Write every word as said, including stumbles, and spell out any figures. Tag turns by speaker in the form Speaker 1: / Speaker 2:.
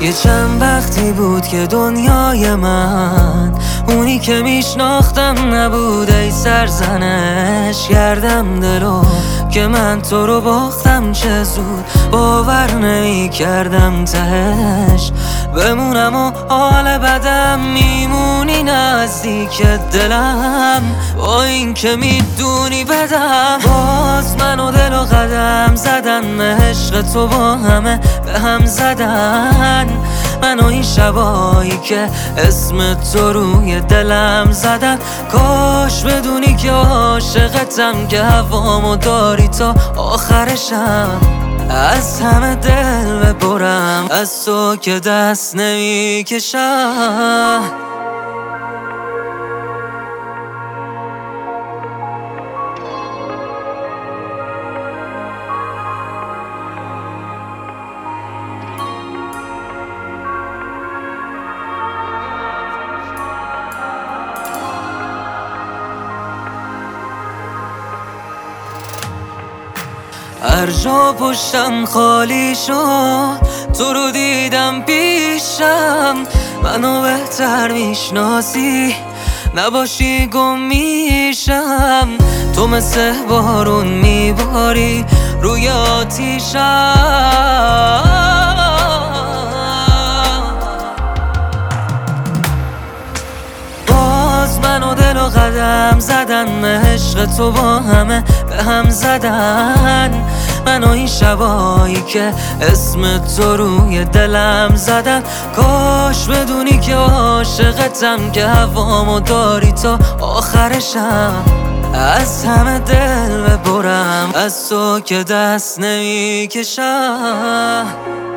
Speaker 1: یه چند وقتی بود که دنیای من اونی که میشناختم نبود. ای سرزنش کردم دلو که من تو رو باختم. چه زود باور نمی کردم تهش بمونم و حال بدم میمونی نزدیک دلم. با این که میدونی بدم باز من و دل و قدم زدن عشق تو با همه به هم زدن. من و این شبایی که اسم تو روی دلم زدن. کاش بدونی که عاشقتم که هوامو داری تا آخرشم. از همه دل ببرم از تو که دست نمی کشم. هر جا پشتم خالی شد تو رو دیدم پیشم. منو بهتر میشناسی نباشی گم میشم. تو مثل بارون میباری روی آتیشم. باز من و دل و قدم زدن عشق تو با همه به هم زدن. من و این شبایی که اسم تو روی دلم زدن. کاش بدونی که عاشقتم که هوامو داری تا آخرشم. از همه دل ببرم از تو که دست نمی کشم.